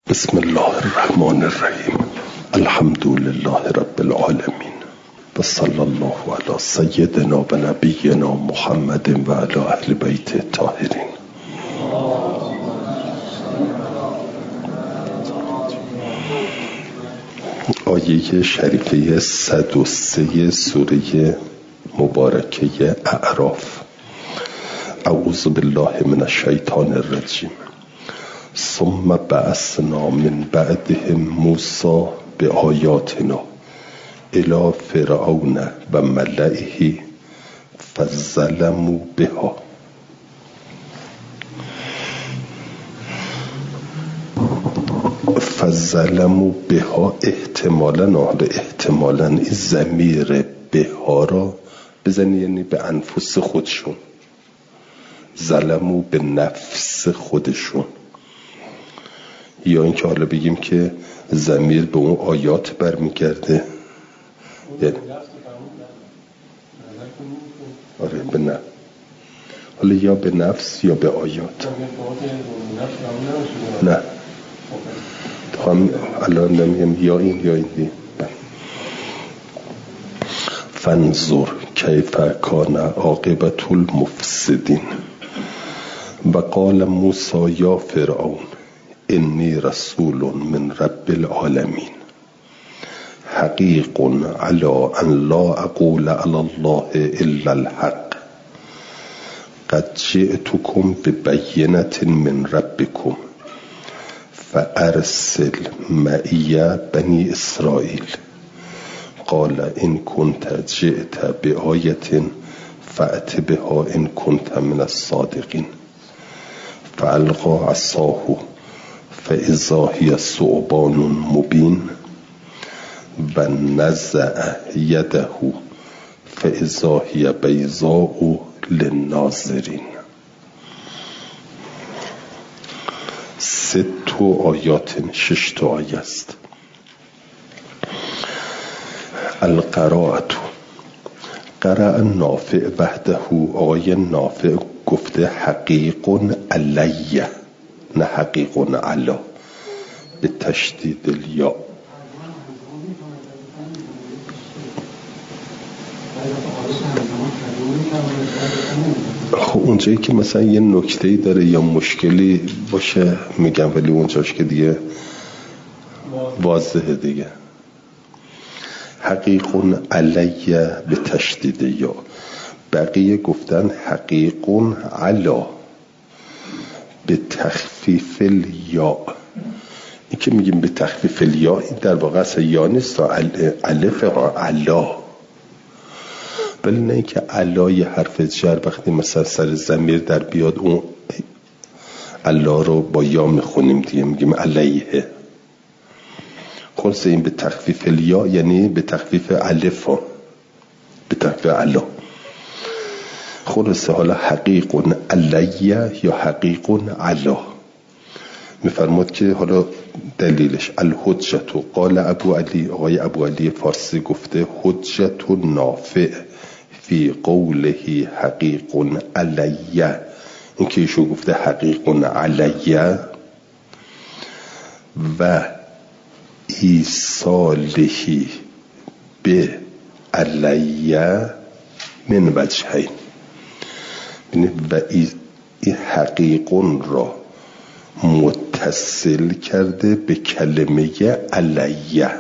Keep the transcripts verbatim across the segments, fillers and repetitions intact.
بسم الله الرحمن الرحیم. الحمد لله رب العالمین و صلی الله علی سیدنا و نبینا محمد و علی اهل بیت الطاهرین. آیه شریفه صد و سه سوره مبارکه اعراف. اعوذ بالله من الشیطان الرجیم. ثم بعثنا من بعدهم موسی بآیاتنا الی فرعون و ملئه فظلموا بها. فظلموا بها احتمالاً آره احتمالاً این ضمیر بها را بزنی، یعنی به انفس خودشون، ظلموا به نفس خودشون، یا اینکه حالا بگیم که ضمیر به اون آیات برمیگرده، یعنی آره به نفس، حالا یا به نفس یا به آیات. نه هم الان نمیم یا این یا این دی. فانظر کیف کان عاقبة المفسدین و قال موسی یا فرعون انی رسول من رب العالمین حقیق علی ان لا اقول علی الله الا الحق قد جئتكم ببینة من ربكم فارسل معی بنی اسرائیل قال ان كنت جئت بآیة فأت بها ان كنت من الصادقین فالقى عصاه فإذا هي ثعبان مبین و نزع یده فإذا هي بیضاء للناظرین. ست آیات، شش تا آیه است. القراءة قرأ نافع وحده. آقای نافع گفته حقیق علی، نه حقیق علا، به تشدید الیا. خب اونجایی که مثلا یه نکته‌ای داره یا مشکلی باشه میگم، ولی اونجاش که دیگه واضحه دیگه. حقیق علی به تشدید یا. بقیه گفتن حقیق علا به تخفیف الیا. این که میگیم به تخفیف الیا، این در واقع اصلا یا نیست، الف علا، ولی نه اینکه علا یه حرف جر وقتی مثلا سر ضمیر در بیاد اون علا رو با یا میخونیم دیگه، میگیم علیه. خلاص این به تخفیف الیا یعنی به تخفیف الف، به تخفیف علا. خلاصه حالا حقیق علیه یا حقیق علا میفرماد که حالا دلیلش الحجت. قال ابو علی، آقای ابو علی فارسی گفته حجت نافع فی قوله حقیق علیه. این که ایشو گفته حقیق علیه و ایصالهی به علیه من وجهین، و این حقیقون را متصل کرده به کلمه علیه.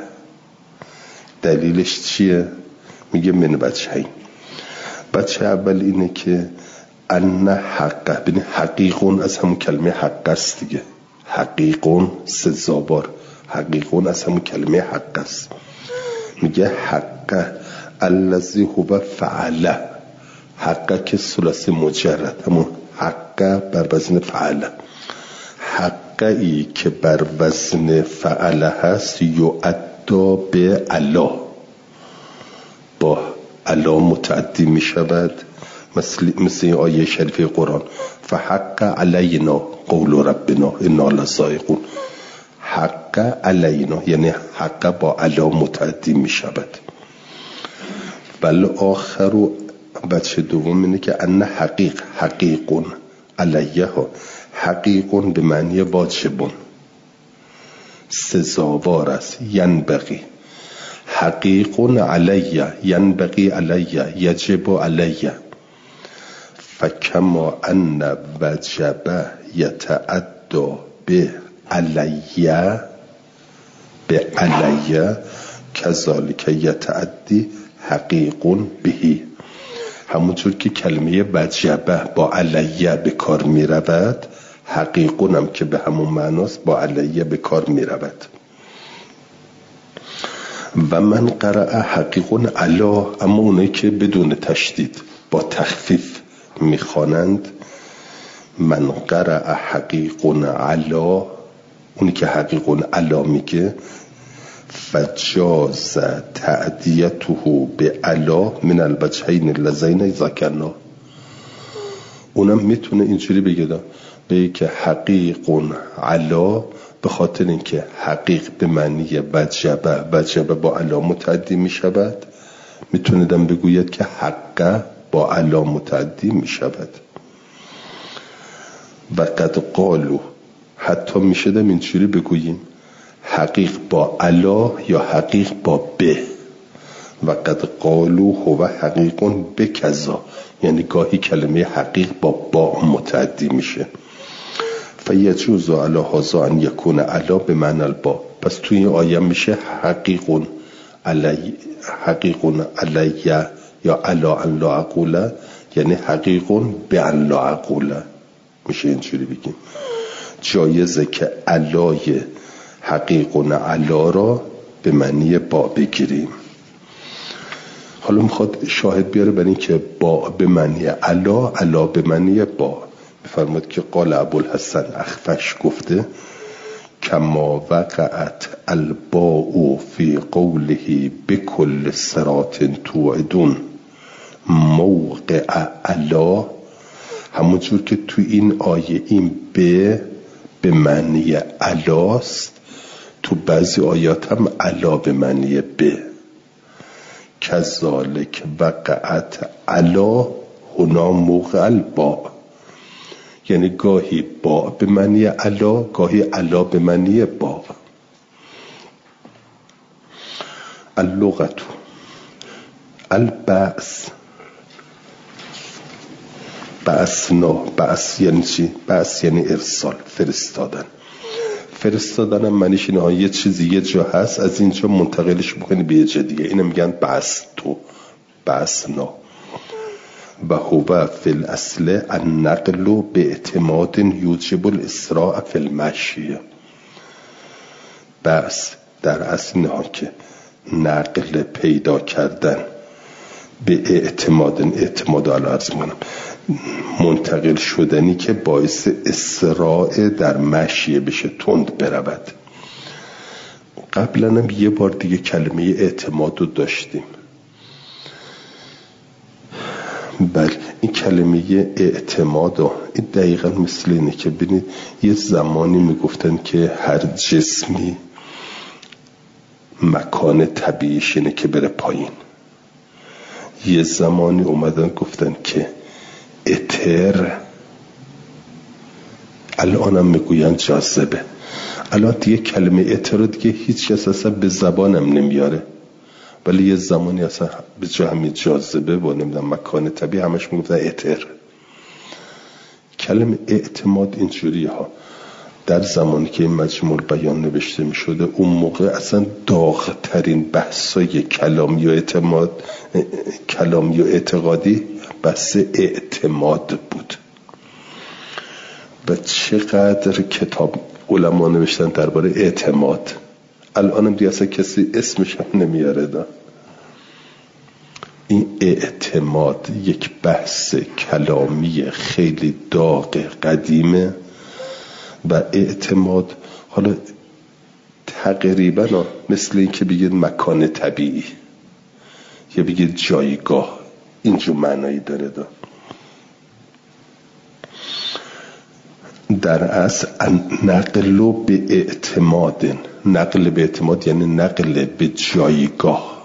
دلیلش چیه؟ میگه من وجهین. بچه اول اینه که ان حقه، ببین حقیقون از همون کلمه حق است دیگه. حقیقون سه زابار، حقیقون از همون کلمه حق است. میگه حقه الذی هو فعله. حقه که ثلاثی مجرد، همون حقه بر وزن فعله. حقه ای که بر وزن فعله هست یعدا به علا، با علا متعدی می شود، مثل مثل این آیه شریفه قرآن فحق علینا قول ربنا انا لذائقون. حق علینا یعنی حق با علا متعدی می شود. بل آخر بچه دوم اینه که ان حقیق حقیقون علیه ها، حقیقون به معنی واجبون، سزاوار است. ینبغی حقیق علی، ینبغی علی، یجب علی. فکما ان وجب یتعدی به علی به علی کذالک یتعدی حقیق بهی. همونطور که کلمه وجبه با علیه به کار می رود، حقیقون هم که به همون معناست با علیه به کار می رود. و من قرأ حقیقون علا، اما اونایی که بدون تشدید با تخفیف می خوانند، من قرأ حقیقون علا، اونی که حقیقون علا میگه، فجاز تعدیته به علا من الوجهین اللذین ذکرنا، اونم میتونه اینجوری بگه بگه که حقیقون علا، به خاطر اینکه حقیق به معنی وجبه، وجبه با علا متعدی میشود، میتونه دم بگوید که حقه با علا متعدی میشود. و قد قالو، حتی میشدم اینجوری بگوییم حقیق با علا یا حقیق با به. و قد قالو هو حقیقون به کذا، یعنی گاهی کلمه حقیق با با متعدی میشه. فیجوز علی هذا ان یکون علا به معنی البا، پس توی این آیه میشه حقیقون علی، حقیقون علی یا علا ان لا اقوله، یعنی حقیقون به ان لا اقوله، میشه اینجوری بگیم. جایزه که علای حقیقون علا را به معنی با بگیریم. حالا میخواد شاهد بیاره برای این که با به معنی علا، علا به معنی با. بفرماد که قال ابوالحسن اخفش گفته کما وقعت الباء فی قوله بكل صراط توعدون موقع علا، همونجور که تو این آیه این به به معنی علاست، تو بعضی آیات هم علا به معنی به. کذالک وقعت علا هنا موقع البا، یعنی گاهی با به معنی علا، گاهی علا به معنی با. اللغت البعث، بعثنا، بعث یعنی چی؟ بعث یعنی ارسال، فرستادن. فرستادن هم معنیش اینه یه چیزی یه جا هست، از اینجا منتقلش بکنی به یه جا دیگه، اینو میگن بعث تو، بعثنا. و هو فی الاصل النقل به اعتماد یوجب الاسراع فی المشی. بعث در اصل اینه که نقل پیدا کردن به اعتماد، اعتماد علی عرض منم منتقل شدنی که باعث اسراع در مشیه بشه، تند برود. قبلا هم یه بار دیگه کلمه اعتماد رو داشتیم. بله، این کلمه اعتماد رو این دقیقا مثل اینه که ببینید یه زمانی میگفتن که هر جسمی مکان طبیعیش اینه که بره پایین، یه زمانی اومدن گفتن که اتر، الان هم میگوین جاذبه. الان دیگه کلمه اتر رو دیگه هیچ کس اصلا به زبانم نمیاره، ولی یه زمانی اصلا به جا همین جاذبه و نمیدونم مکان طبیعی همش میگفتن اتر. کلمه اعتماد اینجوری ها، در زمانی که این مجموع بیان نوشته می شده اون موقع اصلا داغترین بحثای کلامی و اعتماد، کلامی و اعتقادی بحث اعتماد بود. و چقدر کتاب علما نوشتن درباره اعتماد، الانم دیگه اصلا کسی اسمش هم نمیاره. دا این اعتماد یک بحث کلامی خیلی داغ قدیمه و اعتماد حالا تقریبا مثل این که بگید مکان طبیعی یا بگید جایگاه، اینجور معنایی داره. دا در اصل نقل به اعتماد، نقل به اعتماد یعنی نقل به جایگاه،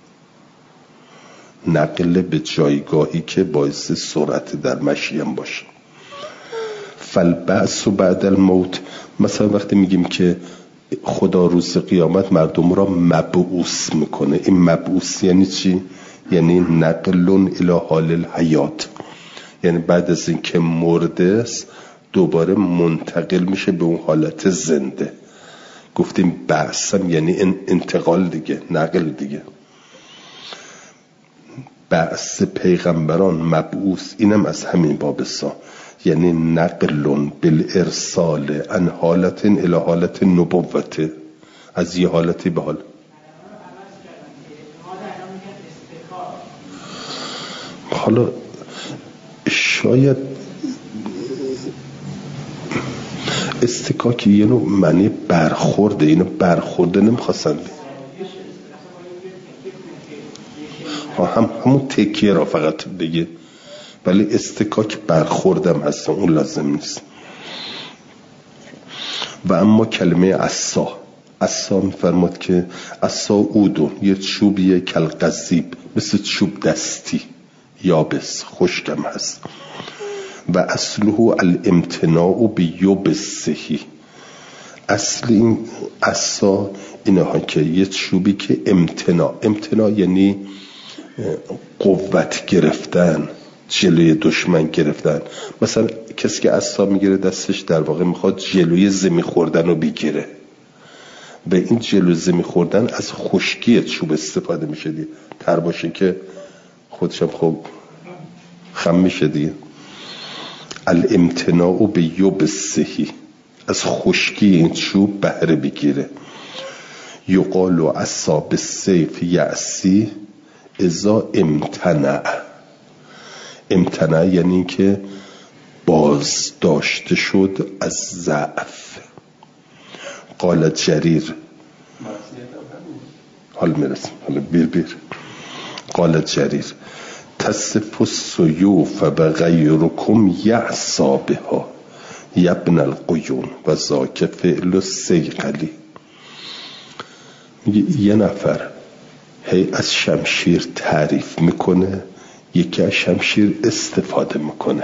نقل به جایگاهی که باعث سرعت در مشیم باشه. فالبعث بعد الموت، مثلا وقتی میگیم که خدا روز قیامت مردم را مبعوث میکنه. این مبعوث یعنی چی؟ یعنی نقل الی حال الحیات، یعنی بعد از این که مرده است دوباره منتقل میشه به اون حالت زنده. گفتیم بعثم یعنی انتقال دیگه، نقل دیگه. بعث پیغمبران مبعوث اینم از همین بابسا، یعنی نقل بالارسال عن حالت الی حالت نبوته، از یه حالتی به حال. حالا شاید استکاکی یه نوع معنی برخورده، اینو برخورده نمیخواستن هم همون تکیه را فقط بگه، ولی استکاک برخوردم هست، اون لازم نیست. و اما کلمه عصا، عصا میفرماد که عصا اودون، یه چوبیه کالقضیب، مثل چوب دستی یابس خشکم هست. و اصله الامتناع بیبسهی، اصل این عصا اینه ها که یه چوبی که امتناع، امتناع یعنی قوت گرفتن، جلوی دشمن گرفتن. مثلا کسی که عصا میگیره دستش در واقع میخواد جلوی زمین خوردن رو بگیره، و این جلوی زمین خوردن از خشکی چوب استفاده میشه دیگه، تر باشه که خودشم خب خم میشه دیگه. الامتناع بیبسهی، از خشکی این چوب بهره بگیره. یقال عصا بالسیف یعصی اذا امتنع، امتنع یعنی که باز داشته شد از ضعف. قال جریر، حال میرسیم، حالا بیر بیر. قال جریر تصف السیوف بغیرکم یعصا بها یبن القیون و ذاک فعل السیقلی. میگه یه نفر هی از شمشیر تعریف میکنه، یکی از شمشیر استفاده میکنه.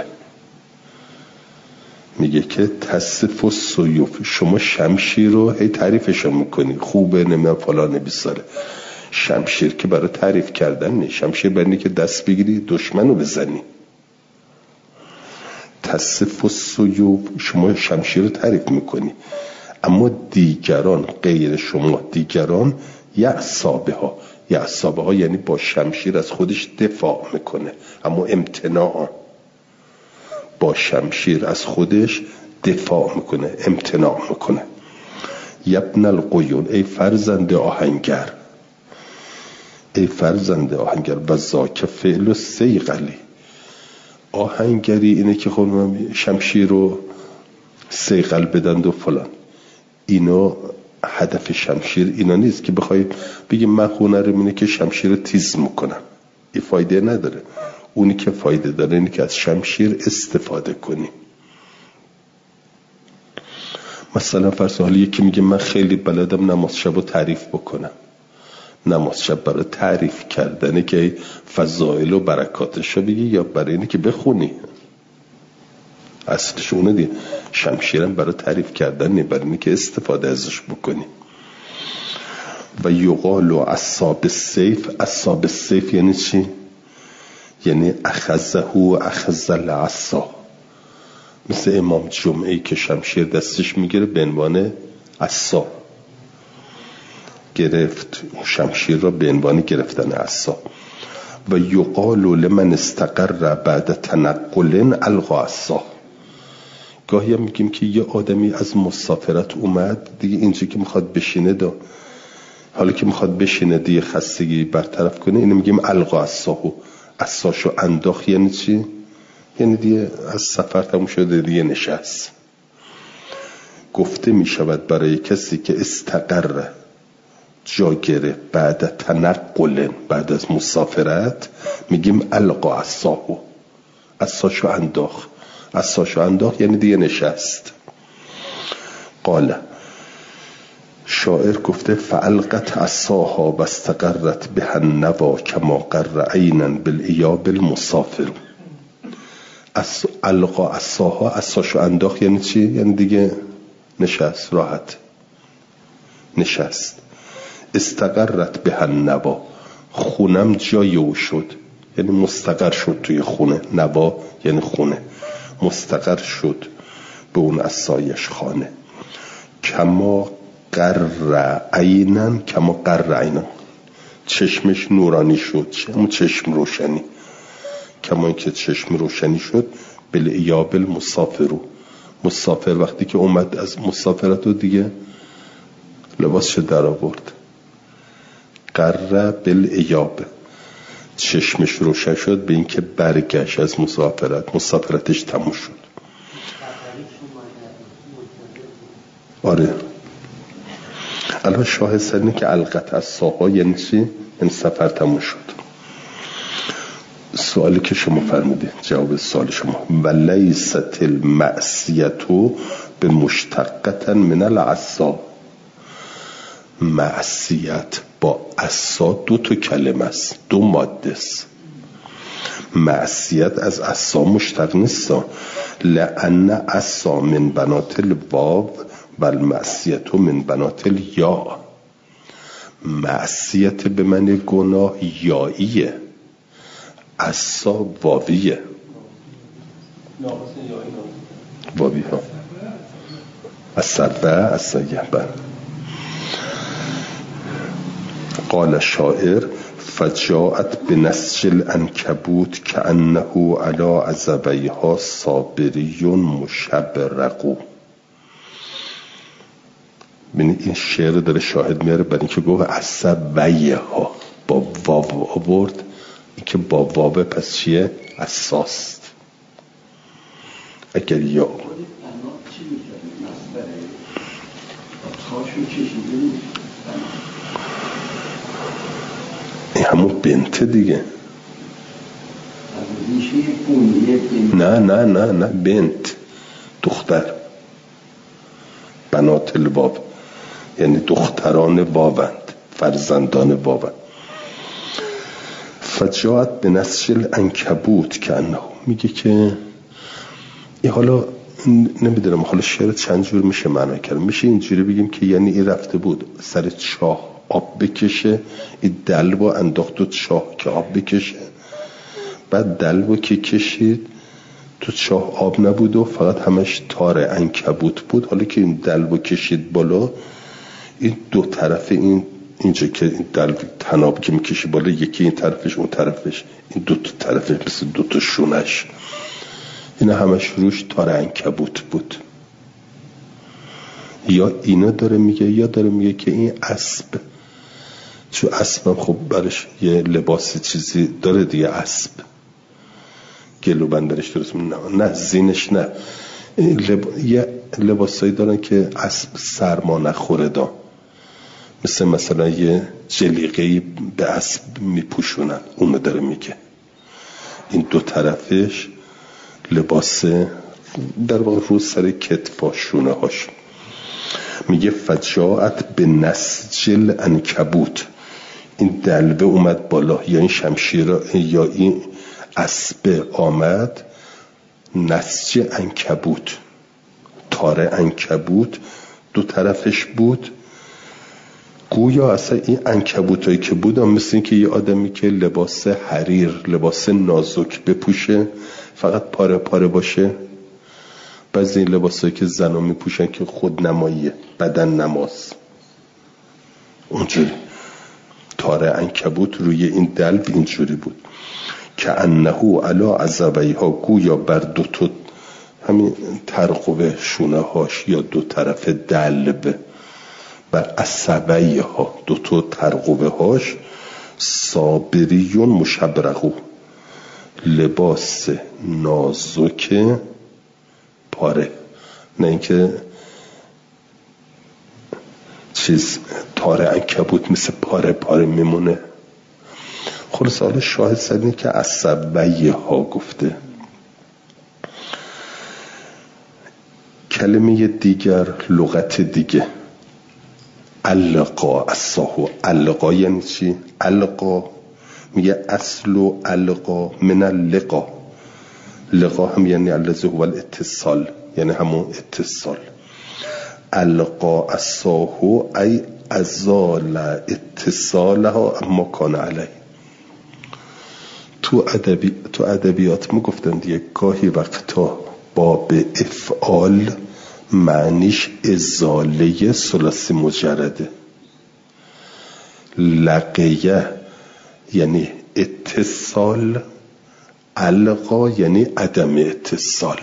میگه که تصف السیوف، شما شمشیر رو هی تعریفشو میکنی، خوبه نمیدونم فلان بیساره. شمشیر که برای تعریف کردن نیست، شمشیر برای که دست بگیری دشمن رو بزنی. تصف السیوف، شما شمشیر رو تعریف میکنی، اما دیگران غیر شما، دیگران یعصا بها، یعصا بها یعنی با شمشیر از خودش دفاع میکنه، اما امتناع، با شمشیر از خودش دفاع میکنه، امتناع میکنه. یبن القیون، ای فرزند آهنگر، ای فرزند آهنگر. و ذاک فعل السیقلی، آهنگری اینه که خودم شمشیر رو سیقل بدند و فلان. اینو هدف شمشیر اینا نیست که بخوای بگی من هنرم اینه که شمشیر رو تیز میکنم، این فایده نداره. اونی که فایده داره اینه که از شمشیر استفاده کنی. مثلا فرض حالی یکی میگه من خیلی بلدم نماز شب رو تعریف بکنم. نماز شب برای تعریف کردنه که فضائل و برکاتش رو بگی یا برای اینه که بخونی؟ اصلش اونه دیگه. شمشیرم برای تعریف کردن نه، برای اینه که استفاده ازش بکنی. و یقال عصا بالسیف، عصا بالسیف یعنی چی؟ یعنی اخذه و اخذ العصا، مثل امام جمعه‌ای که شمشیر دستش میگیره به عنوان عصا گرفت، شمشیر را به عنوان گرفتن عصا. و یقال لمن استقر بعد تنقل القا عصا، گاهی هم میگیم که یه آدمی از مسافرت اومد دیگه، اینجا که میخواد بشینه دا، حالا که میخواد بشینه دیگه خستگی برطرف کنه، اینو میگیم القا عصاهو، عصاشو انداخت. یعنی چی؟ یعنی دیگه از سفر تموم شده دیگه نشست. گفته میشود برای کسی که استقر، جا گره بعد تنقل، بعد از مسافرت، میگیم القا عصاهو، عصاشو انداخت. عصاشو انداخت یعنی دیگه نشست. قال، شاعر گفته فالقت عصاها و استقرت به النوا کما قر عینا بالایاب المسافر. القا عصاها، عصاشو انداخت یعنی چی؟ یعنی دیگه نشست، راحت. نشست. استقرت به النوا، خونم جای او شد، یعنی مستقر شد توی خونه. نوا یعنی خونه. مستقر شد به اون اسایش خانه. کما قر عینن، کما قر عینن، چشمش نورانی شد. همون چشم روشنی، کما اینکه چشم روشنی شد. بالایاب المسافرو، مسافر وقتی که اومد از مسافرت و دیگه لباسش در آورد. قر بالایاب، چشمش روشن شد به اینکه برگشت از مسافرت، مسافرتش تموم شد. آره الان شاهد اینه که القت از ساقا یعنی چی؟ این سفر تموم شد. سوالی که شما فرمودید، جواب سوال شما، ولیست المعصیتو به مشتقتا من العصا. معصیت با عصا دو تا کلمه است، دو ماده است. معصیت از عصا مشتق نیست، لأن عصا من بنات الواو و المعصیت من بنات الیا. معصیت به معنی گناه یاییه، عصا واویه. واوی ها السبع السیبه. قال شاعر فجاءت بنسج العنکبوت كأنه على عزبیها صابری مشبرق. ببین این شعر داره شاهد میاره برای اینکه گفت عزبیها با واو آورد، این که با واو پس چیه؟ اساست. اگر یا این همون بنت دیگه. نه نه نه نه بنت دختر. بنات الواو یعنی دختران واوند، فرزندان واوند. فجاءت به نسج العنکبوت که انه، میگه که این حالا نمیدونم حالا شعر چند جور میشه معنی کرد. میشه اینجوری بگیم که یعنی این رفته بود سر چاه آب بکشه، این دلو انداخت تو چاه که آب بکشه، بعد دلو که کشید تو چاه آب نبود و فقط همش تار عنکبوت بود. حالا که این دلو کشید بالا، این دو طرف این اینجا که این دلو تناب که میکشی بالا، یکی این طرفش اون طرفش، این دو تا طرفش مثل دو تا شونش، این همش روش تار عنکبوت بود. یا اینو داره میگه یا داره میگه که این اسب، چون اسب خب برش یه لباسی چیزی داره دیگه، اسب گلو بندرش درست نه نه زینش نه لب... یه لباسایی دارن که اسب سرما نخوره دا، مثل مثلا یه جلیقه‌ای به اسب میپوشونن، اونو داره میگه. این دو طرفش لباس در واقع رو سر کتفا شونه هاش. میگه فجاءت به نسج العنکبوت، این دلوه اومد بالا، یا این شمشیر یا این اسب آمد، نسج عنکبوت، تار عنکبوت دو طرفش بود. گویا اصلا این عنکبوتایی که بود هم مثل این که یه آدمی که لباس حریر، لباس نازک بپوشه، فقط پاره پاره باشه. بعضی این لباسایی که زنا میپوشن که خود نماییه، بدن نماز، اونجوری تار عنکبوت روی این دلو اینجوری بود. که انهو علا عزبیها، گویا بر دو تا همین ترقوه شونه هاش یا دو طرف دلو، بر عصبیها دو تا ترقوه هاش، صابریون مشبرقو، لباس نازک پاره، نه اینکه چیز تار عنکبوت مثل پاره پاره میمونه. خلاص حالا شاهد سدنی که عصبیه ها گفته. کلمه دیگر، لغت دیگه، علقا اصاحو. علقا یعنی چی؟ علقا میگه اصل و علقا من اللقا. لقا هم یعنی الذی هو الاتصال، یعنی همون اتصال. علقا اصاحو ای ازال اتصالها اما کان علیه. تو ادبی تو ادبیات ما گفتن دیگه گاهی وقتا باب افعال معنیش ازاله ثلاثی مجرده. لقیه یعنی اتصال، القا یعنی عدم اتصال.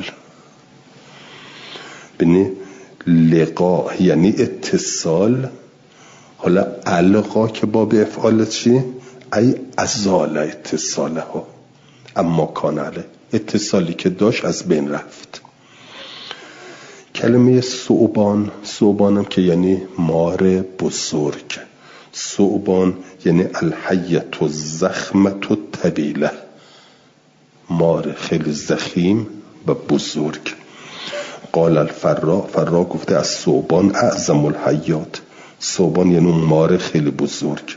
ببینی لقا یعنی اتصال، حالا القا که باب افعال چی؟ ای ازال اتصاله ها اما کان علیه، اتصالی که داشت از بین رفت. کلمه ثعبان، ثعبانم که یعنی مار بزرگ. ثعبان یعنی الحیة الزخمة الطویله، مار خیلی ضخیم و بزرگ. قال الفراء، فراء گفته از ثعبان اعظم الحیات، ثعبان یعنی مار خیلی بزرگ.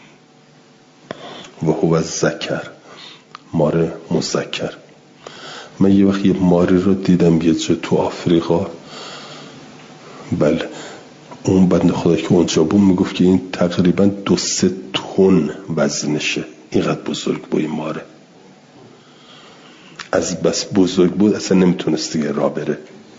و هو الذکر، مار مذکر. من یه وقت یه ماری رو دیدم یه جا تو آفریقا، بله اون بنده خدا که اونجا بود میگفت که این تقریبا دو سه تن وزنشه، اینقدر بزرگ بود این ماره. از بس بزرگ بود اصلا نمیتونست دیگه راه بره.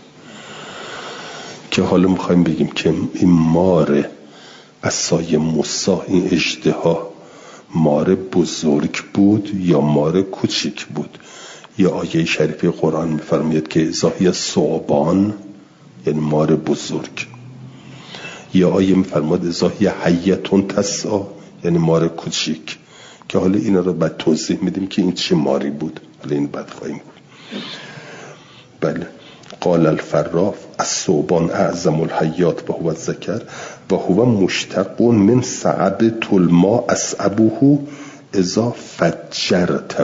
که حالا میخوایم بگیم که این مار عصای موسی، این اژدها، مار بزرگ بود یا مار کوچیک بود؟ یا آیه شریفه قرآن میفرماید که ازاهی ثعبان یعنی مار بزرگ، یا آیه میفرماید ازاهی حیتون تسعا یعنی مار کوچیک، که حالا اینا رو بعد توضیح میدیم که این چه ماری بود. حالا این بعد خواهیم گفت. بله. قال الفراء الثعبان اعظم الحیات و هو الذکر و هو مشتق من صعب الماء اصعبه اذا فجرته.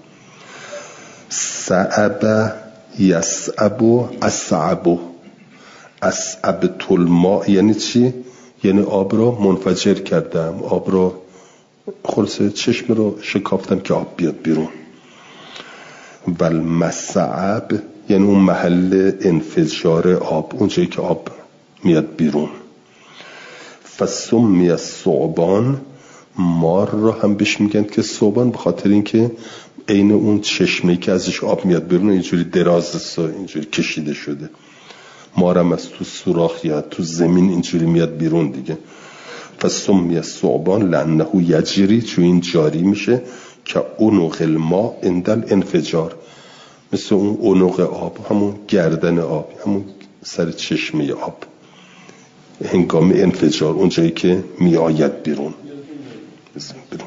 صعب یصعب اصعب. اصعب الماء یعنی چی؟ یعنی آب را منفجر کردم، آب را خلاصه چشم رو شکافتم که آب بیاد بیرون. و المصعب یعنی اون محل انفجار آب، اونجایی که آب میاد بیرون. فسمی الثعبان، مار رو هم بهش میگن که ثعبان، به خاطر اینکه عین اون چشمه‌ای که ازش آب میاد بیرون اینجوری دراز اینجوری کشیده شده. مارم از تو سوراخ یا تو زمین اینجوری میاد بیرون دیگه. فسمی الثعبان لانه یجری، چون این جاری میشه، که عنق الماء عند الانفجار، مثل اون عنق آب، همون گردن آب، همون سر چشمه آب هنگام انفجار، اونجایی که می آید بیرون. بیرون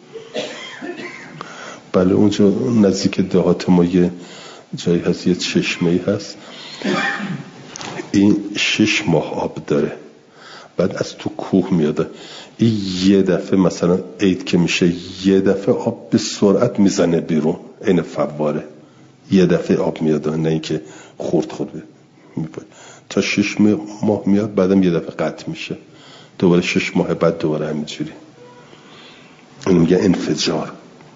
بله اونجا نزدیک دهات ما یه جایی هست، یه چشمه هست، این شش ماه آب داره، بعد از تو کوه میاده. این یه دفعه مثلا عید که میشه یه دفعه آب به سرعت میزنه بیرون، این فواره یه دفعه آب میاد، نه اینکه خورد خورد میپاد تا شش ماه میاد، بعدم یه دفعه قطع میشه، دوباره شش ماه بعد دوباره همینجوری. این میگه انفجار.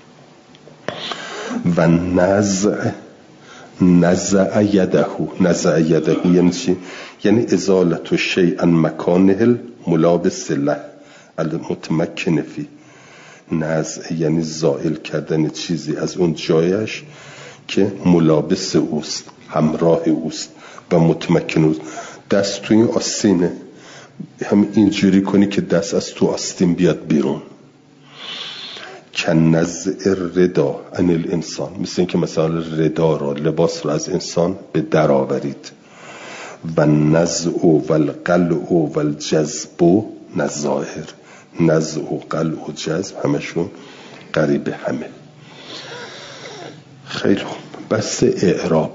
و نزع نزع یده، نزع یده یعنی چی؟ یعنی ازالت شیئا مکانه الملابس له المتمکن فی. نزع یعنی زائل کردن چیزی از اون جایش که ملابس اوست، همراه اوست و متمکن اوست. دست تو این آستینه، هم اینجوری کنی که دست از تو آستین بیاد بیرون. که نزع ردا عن الانسان، مثل این که مثلا ردا را، لباس را از انسان به در آورید. و نزع و القلع و الجذب نظاهر، نزع و قلع و جذب همشون قریب همه. خیلی خوب. بس اعراب.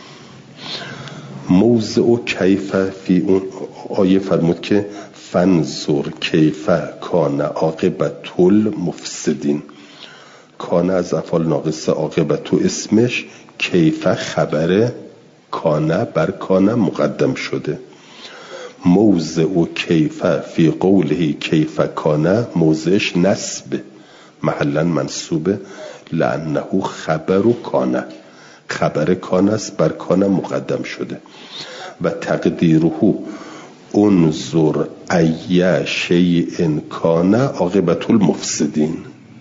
موضع و کیف فی اون آیه فرمود که فنظر کیف کان عاقبت المفسدین. کان از افعال ناقصه، عاقبت اسمش، کیف خبر کان بر کان مقدم شده. موضع و کیف فی قوله کیف کان، موضعش نصب، محلا منصوبه، لانه خبر کان، خبر کان است، بر کان مقدم شده. و تقدیره انظر ای شیء کان عاقبت المفسدین.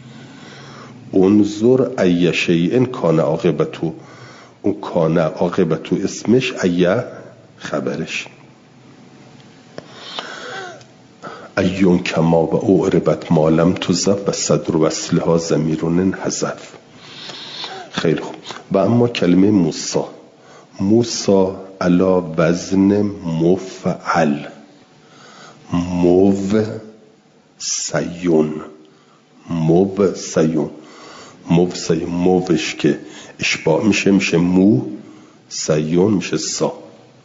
انظر ای شیء کان عاقبتو، اون کان عاقبتو اسمش، ای خبرش. ایون کما و اعربت مالم تزف و صدر وصلها زمیرون حذف. خیلی خوب. و اما کلمه موسی، موسی علا وزن مفعل، مو سیون، مو سیون، مو سیون، موش که اشباع میشه میشه مو، سیون میشه سا.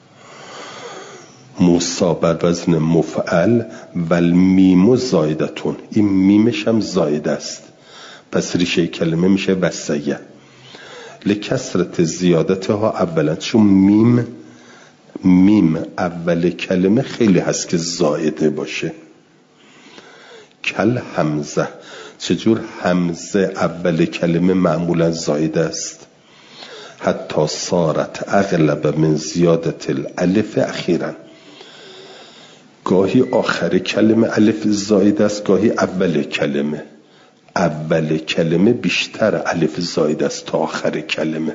موسی بر وزن مفعل و المیم زایدتون، این میمش هم زاید است، پس ریشه کلمه میشه وسیه. لکثرت زیادتها اولا، چون میم میم اول کلمه خیلی هست که زائده باشه. کل همزه، چجور همزه اول کلمه معمولا زائده است. حتی صارت اغلب من زیادت الالف اخیرا، گاهی آخر کلمه الف زائده است، گاهی اول کلمه. اول کلمه بیشتر الف زائده است تا آخر کلمه.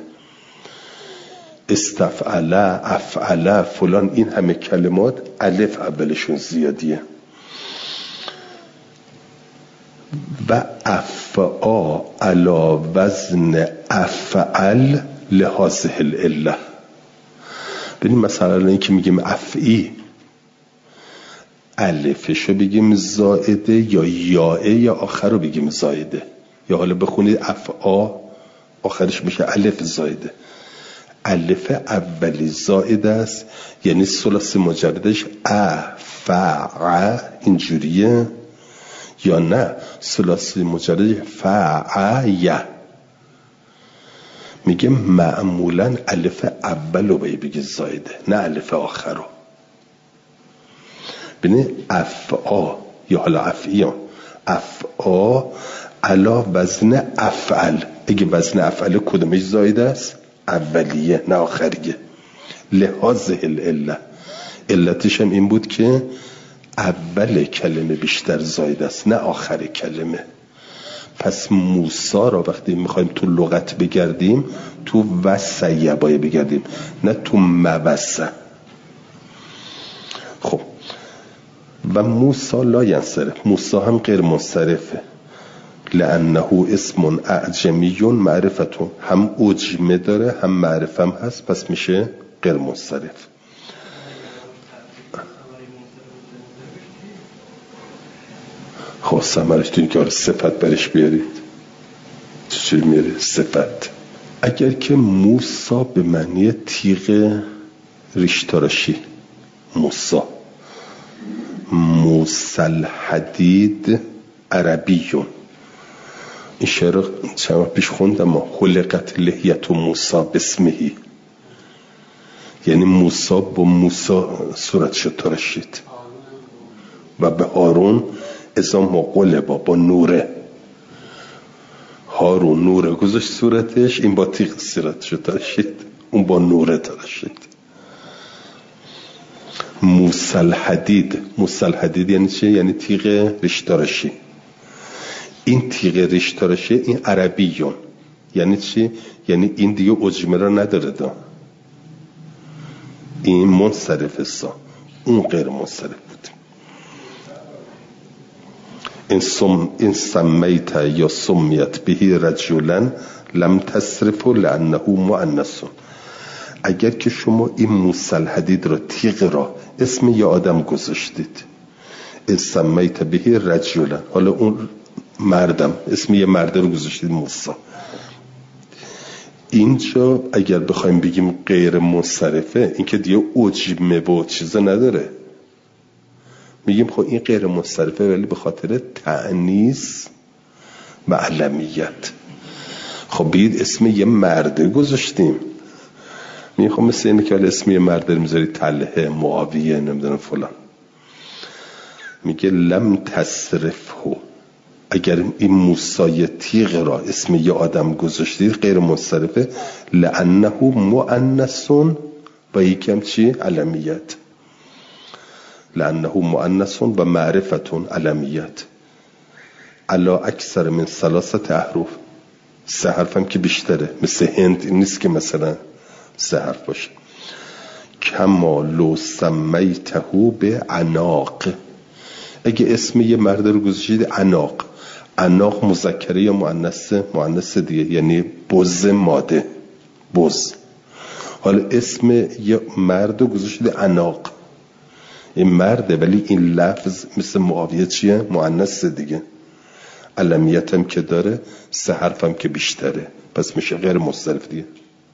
استفعل، افعل، فلان، این همه کلمات الف اولشون زیادیه. و افعا علا وزن افعل لهذه العله. ببین مثلا این که میگیم افعی، الفشو بگیم زائده یا یائه، یا آخر رو بگیم زائده، یا حالا بخونید افعا آخرش میشه الف زائده. الف اولی زائده است، یعنی ثلاثی مجردش افع اینجوریه، یا نه ثلاثی مجردش فعیه. میگه معمولا الف اول رو باید بگی زائده، نه الف آخر رو. ببینید افعا یا حالا افعیان، افعا علا وزن افعل، اگه وزن افعل کدومش زائده است؟ اولیه نه آخریه. لهذه العله، علتش هم این بود که اول کلمه بیشتر زائده است نه آخر کلمه. پس موسی را وقتی میخوایم تو لغت بگردیم تو وسیه باید بگردیم، نه تو موسه. خب و موسی لا ینصرف، موسی هم غیر منصرفه، لانه اسم اعجمی معرفتون، هم عجمه داره هم معرفم هست، پس میشه غیر منصرف. خب سمرش تو این که صفت برش بیارید، چجوری میاره صفت؟ اگر که موسی به معنی تیغ ریشتراشی، موسی، موسل حدید عربیون، این شعر چند پیش خوندم ما، خلقت لحیت موسی بسمهی، یعنی موسی با موسی صورتشو تراشید و به هارون ازام مقله با با نوره، هارون نوره گذاشت صورتش، این با تیغ صورتشو تراشید، اون با نوره تراشید. موسل حدید، موسل حدید یعنی چه؟ یعنی تیغ ریشتراشی. این تیغ ریشتراشی این عربیون، یعنی چی؟ یعنی این دیگه عجمه را نداره دا، این منصرف سا، اون غیر منصرف بود. این سم این سمیت یا سمیت بهی رجلا لم تصرفه لانه مؤنث. اگر که شما این موسل حدید را، تیغ را، اسم یه آدم گذاشتید، این سمیت بهی رجلا، حالا اون مردم، اسم یه مرد رو گذاشتید موسی، اینجا اگر بخوایم بگیم غیر منصرفه، این که دیگه عجمه و چیزا نداره، میگیم خب این غیر منصرفه ولی به خاطر تأنیث و علمیت. خب بید اسم یه مرده گذاشتیم، میگیم خب مثل اینه که اسم یه مرده میذاری طلحه، معاویه، نمیدونم فلان. میگه لم تصرفه، اگر این موسی تیغ را اسم یه آدم گذاشتید غیر منصرفه، لانه مؤنث با یکم چی؟ علمیت. لانه مؤنث و معرفتون علمیت علا اکثر من ثلاثت احرف. سه حرفم که بیشتره، مثل هند این نیست که مثلا سه حرف باشه. کما لو سمیته به عناق، اگه اسم یه مرد رو گذاشتید عناق، عناق مذکره یا مؤنث؟ مؤنث دیگه، یعنی بز ماده، بز. حالا اسم یه مرد رو گذاشتید عناق، این مرده ولی این لفظ مثل معاویه چیه؟ مؤنث دیگه، علمیت هم که داره، سه حرف هم که بیشتره، پس میشه غیر مصرف دیگه.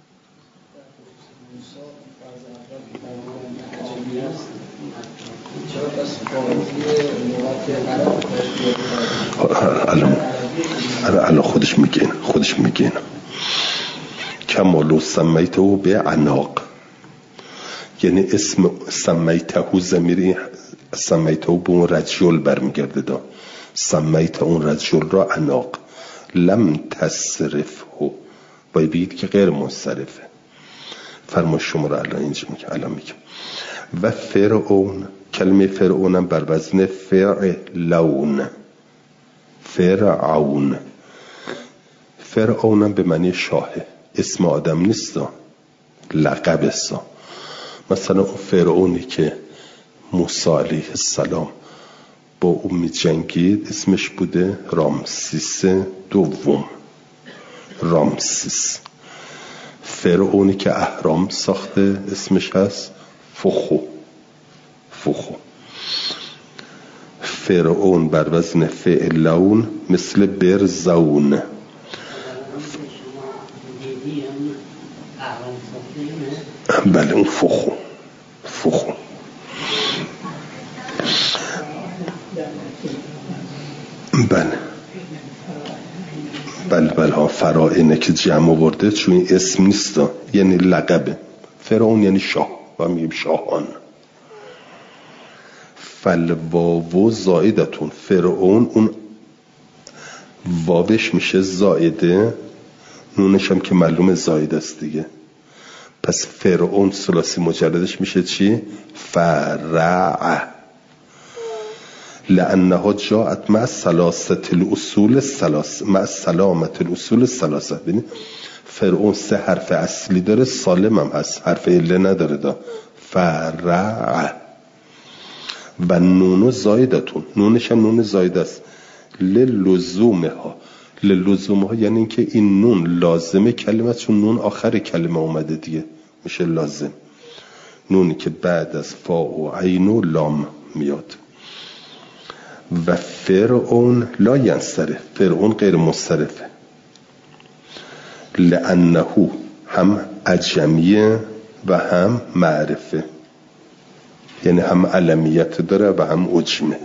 الان الان خودش میگه خودش میگه کمالو سمیته به عناق، یعنی اسم سمیته زمیری سمیته به اون رجل برمیگرده، دا سمیته اون رجل را عناق لم تصرفه، باید بگید که غیر منصرفه. فرما شما را الان اینجا میگه، الان میگه و فرعون، کلمه فرعون هم بر وزن فرعون، فرعون. فرعون هم به معنی شاهه، اسم آدم نیست، لقب است. مثلا اون فرعونی که موسی علیه السلام با اون می جنگید اسمش بوده رامسیس دوم، رامسیس. فرعونی که اهرام ساخته اسمش هست فخو، فخو. فرعون بر وزن فعلون مثل برزون. بله اون فخو، فخو. بله بله بله ها، فرائنه که جمع برده چون این اسم نیست، یعنی لقبه. فرعون یعنی شاه و میگیم شاهان. فالواو زائدتون، فرعون اون واوش میشه زائده، نونش هم که معلومه زائد است دیگه. پس فرعون ثلاثی مجردش میشه چی؟ فرع. لانها جاءت مع ثلاثه الاصول الثلاث، مع سلامت الاصول الثلاثه. ببین فرعون سه حرف اصلی داره، سالم هم هست، حرف عله نداره، دا فرع. و نونو زایدتون، نونش هم نون زاید است، للزومها، للزومها یعنی اینکه این نون لازمه کلمه، چون نون آخر کلمه اومده دیگه میشه لازم، نونی که بعد از فا و عین و لام میاد. و فرعون لا ینصرف، فرعون غیر مصرفه، لانه هم عجمیه و هم معرفه، یعنی هم علمیت داره و هم عجمه.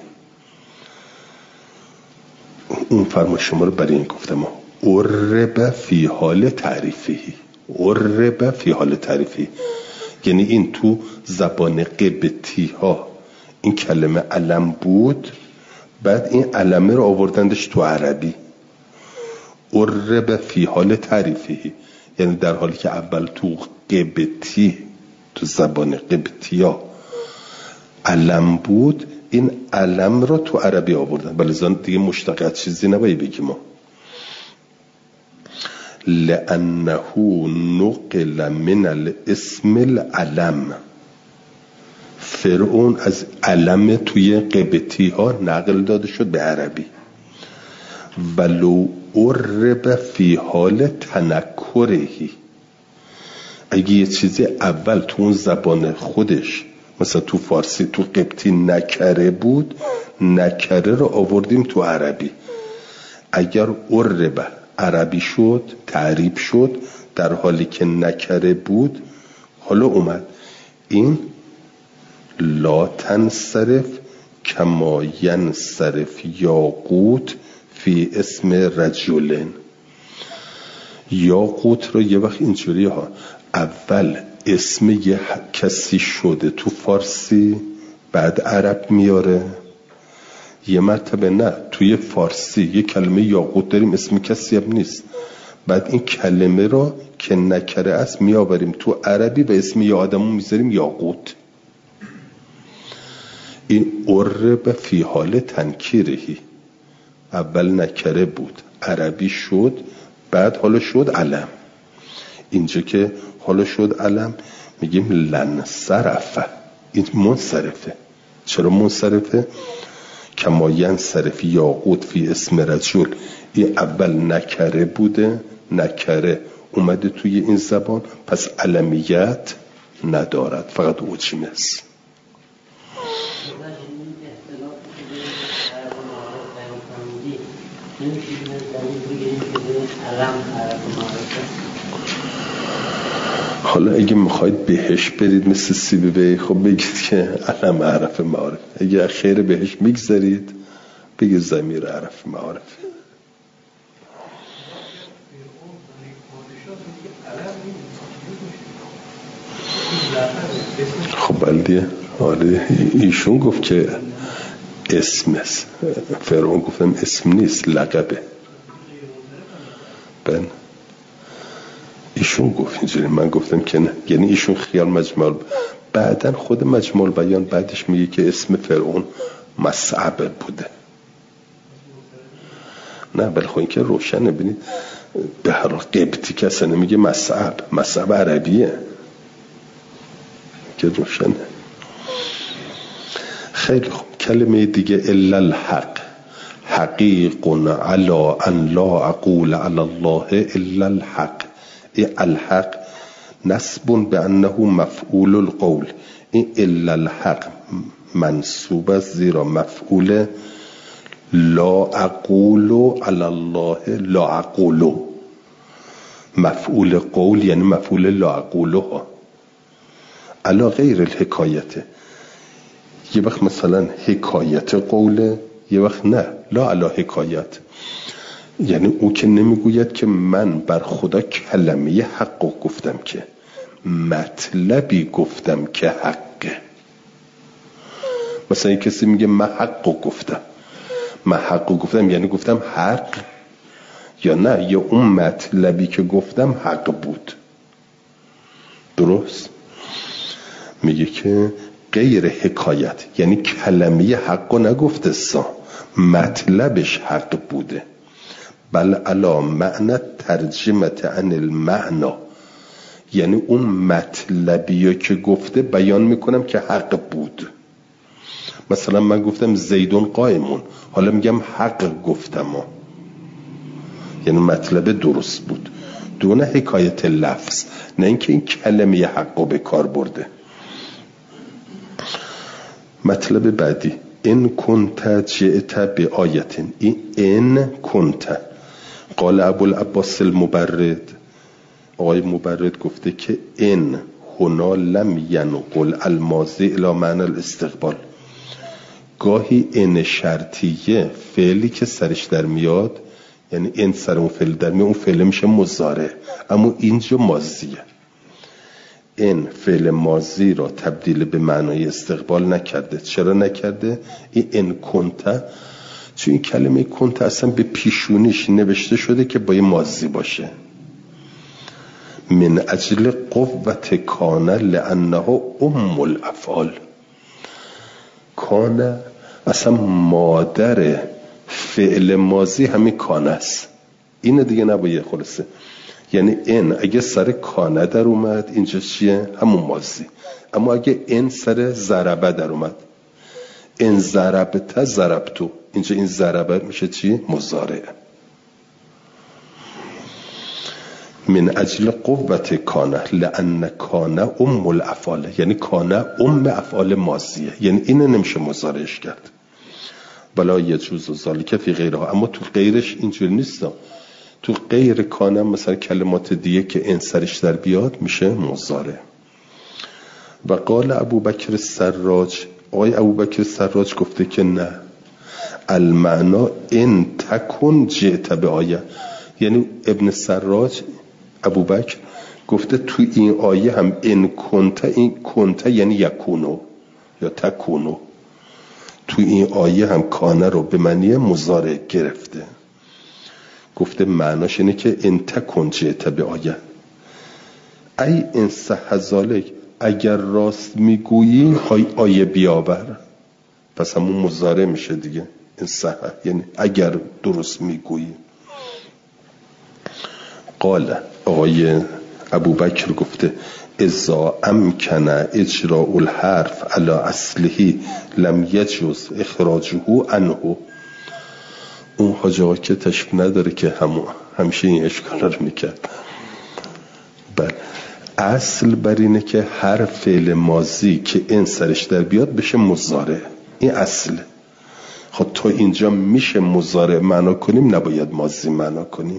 اون فرما شما رو برای این گفتم عرب فی حال تعریفی، عرب فی حال تعریفی، یعنی این تو زبان قبطی ها این کلمه علم بود، بعد این علمه رو آوردندش تو عربی. عرب فی حال تعریفی یعنی در حالی که اول تو قبطی، تو زبان قبطی ها علم بود، این علم رو تو عربی آوردن، بلزان دیگه مشتقات چیزی نباید بگیم ما. لأنه نقل من الاسم العلم، فرعون از علم توی قبطی ها نقل داده شد به عربی. ولو عرب فی حال تنکرهی، اگه یه چیزی اول تو اون زبان خودش، مثلا تو فارسی تو قبطی نکره بود، نکره رو آوردیم تو عربی. اگر عرب عربی شد، تعریب شد، در حالی که نکره بود، حالا اومد این لا تنصرف کما ینصرف یاقوت فی اسم رجلن. یاقوت رو یه وقت اینجوری ها، اول اسم یه کسی شده تو فارسی، بعد عرب میاره. یه مرتبه نه، توی فارسی یه کلمه یاقوت داریم اسم کسی هم نیست، بعد این کلمه رو که نکره است میآوریم تو عربی و اسم یه آدمو میذاریم یاقوت. این عرب فی حال تنکیرهی، اول نکره بود عربی شد، بعد حالا شد علم. اینجا که حالا شد علم میگیم لن صرفه، این منصرفه. چرا منصرفه؟ کما ینصرف یاقوت فی اسم رجل، این اول نکره بوده، نکره اومده توی این زبان، پس علمیت ندارد، فقط اوجیمه است. حالا اگه میخواید بهش برید مثل سیبی، خب بگید که علم عرف معارف. اگه خیر بهش میگذارید بگید ضمیر عرف معارف. خب بلدیه. آره ایشون گفت که اسم است، فرعون گفتم اسم نیست، لقبه. بن ایشون گفت اینجوری، من گفتم که نه. یعنی ایشون خیال مجموع، بعدن خود مجموع بیان بعدش میگه که اسم فرعون مصعب بوده. نه بله خب این که روشنه. ببینید به هر حال قبطی کسی نمیگه مصعب، مصعب عربیه که روشنه. خیلی خوب. کلمه دیگه الا الحق، حقیق علی ان لا اقول علی الله الا الحق. این الحق نسب به انه مفعول القول. این الا الحق منصوب است زیرا مفعول لا اقول علی الله، لا اقول مفعول قول یعنی مفعول لا اقوله علی غیر الحکایته. یه وقت مثلا حکایت قوله، یه وقت نه، لا علی حکایت. یعنی او که نمیگوید که من بر خدا کلمه حق گفتم، که مطلبی گفتم که حقه. مثلا کسی میگه من حق گفتم، من حق گفتم یعنی گفتم حق، یا نه یا اون مطلبی که گفتم حق بود. درست؟ میگه که غیر حکایت یعنی کلمه حق نگفته سا، مطلبش حق بوده. بل علا معنی ترجمت عن المعنا، یعنی اون مطلبی که گفته بیان میکنم که حق بود. مثلا من گفتم زیدون قائمون، حالا میگم حق گفتم، یعنی مطلب درست بود، دون حکایت لفظ، نه اینکه این کلمه حق به کار برده. مطلب بعدی ان کنت جئت بآیت، این ان کنت. قال ابو العباس المبرد، آقای مبرد گفته که ان هنا لم ینقل الماضی الی معنی الاستقبال. گاهی ان شرطیه، فعلی که سرش در میاد، یعنی ان سر اون فعل در میاد، اون فعل میشه مضارع، اما اینجا ماضیه. این فعل ماضی را تبدیل به معنای استقبال نکرده. چرا نکرده؟ این ان کنت، چون این کلمه کنت اصلا به پیشونیش نوشته شده که با ماضی باشه. من اجل قوت کان لانه ام الافعال. کان اصلا مادر فعل ماضی همین کان است، این دیگه نباید خلاصه. یعنی این اگه سر کانه در اومد اینجا چیه؟ همون ماضی. اما اگه این سر ضربه در اومد، این ضربت ضربتو، اینجا این ضربه میشه چی؟ مضارع. من اجل قوت کانه لان کانه ام الافعال، یعنی کانه ام افعال ماضیه، یعنی اینو نمیشه مضارعش کرد. بلا یجوز ذالک فی غیرها، اما تو غیرش اینجوری نیست. تو غیر کانه مثلا کلمات دیگه که این سرش در بیاد میشه مضارع. و قال ابوبکر سراج، آقای ابوبکر سراج گفته که نه، المعنا ان تکن جئت بآیه. یعنی ابن سراج ابوبکر گفته تو این آیه هم ان کنت، این کنت یعنی یکونو یا تکونو، تو این آیه هم کانه رو به معنی مضارع گرفته. گفته معناش اینه که ان تکن جئت بآیه ای ان صح ذلک، اگر راست میگویی آیه بیاور. پس همون مضارع میشه دیگه. این صحیح، یعنی اگر درست میگویی. قال آقای ابوبکر گفته اذا امکن اجراء الحرف على اصله لم یجوز اخراجه عنه. اون حاج آقا که تشریف نداره که همون همیشه این اشکال رو میکرد. بله، اصل بر اینه که هر فعل ماضی که این سرش در بیاد بشه مضارع. این اصل. خب تا اینجا میشه مضارع معنا کنیم، نباید ماضی معنا کنیم.